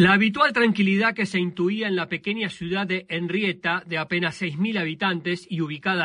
La habitual tranquilidad que se intuía en la pequeña ciudad de Henrietta, de apenas 6.000 habitantes y ubicada a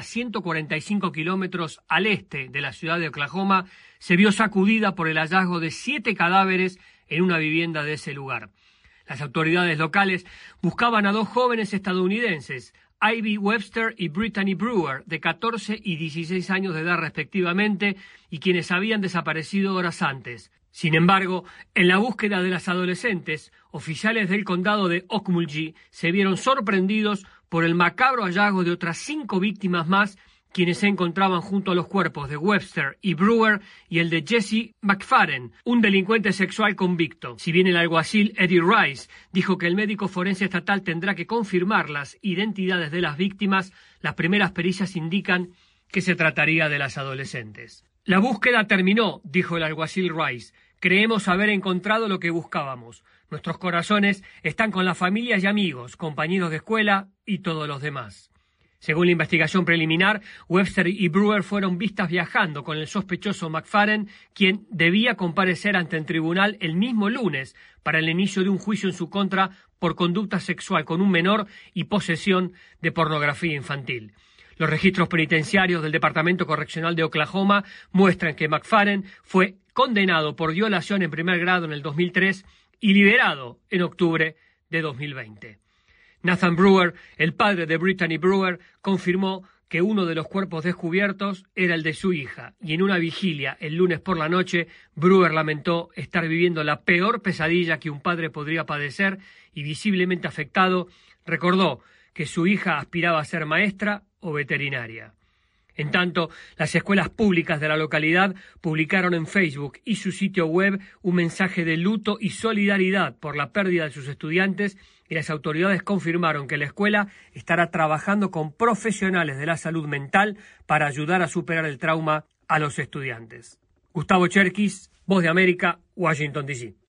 145 kilómetros al este de la ciudad de Oklahoma, se vio sacudida por el hallazgo de 7 cadáveres en una vivienda de ese lugar. Las autoridades locales buscaban a 2 jóvenes estadounidenses, Ivy Webster y Brittany Brewer, de 14 y 16 años de edad respectivamente, y quienes habían desaparecido horas antes. Sin embargo, en la búsqueda de las adolescentes, oficiales del condado de Okmulgee se vieron sorprendidos por el macabro hallazgo de otras 5 víctimas más, quienes se encontraban junto a los cuerpos de Webster y Brewer y el de Jesse McFadden, un delincuente sexual convicto. Si bien el alguacil Eddie Rice dijo que el médico forense estatal tendrá que confirmar las identidades de las víctimas, las primeras pericias indican que se trataría de las adolescentes. La búsqueda terminó, dijo el alguacil Rice. Creemos haber encontrado lo que buscábamos. Nuestros corazones están con las familias y amigos, compañeros de escuela y todos los demás. Según la investigación preliminar, Webster y Brewer fueron vistas viajando con el sospechoso McFadden, quien debía comparecer ante el tribunal el mismo lunes para el inicio de un juicio en su contra por conducta sexual con un menor y posesión de pornografía infantil. Los registros penitenciarios del Departamento Correccional de Oklahoma muestran que McFadden fue condenado por violación en primer grado en el 2003 y liberado en octubre de 2020. Nathan Brewer, el padre de Brittany Brewer, confirmó que uno de los cuerpos descubiertos era el de su hija, y en una vigilia el lunes por la noche, Brewer lamentó estar viviendo la peor pesadilla que un padre podría padecer y, visiblemente afectado, recordó que su hija aspiraba a ser maestra o veterinaria. En tanto, las escuelas públicas de la localidad publicaron en Facebook y su sitio web un mensaje de luto y solidaridad por la pérdida de sus estudiantes, y las autoridades confirmaron que la escuela estará trabajando con profesionales de la salud mental para ayudar a superar el trauma a los estudiantes. Gustavo Cherkis, Voz de América, Washington, D.C.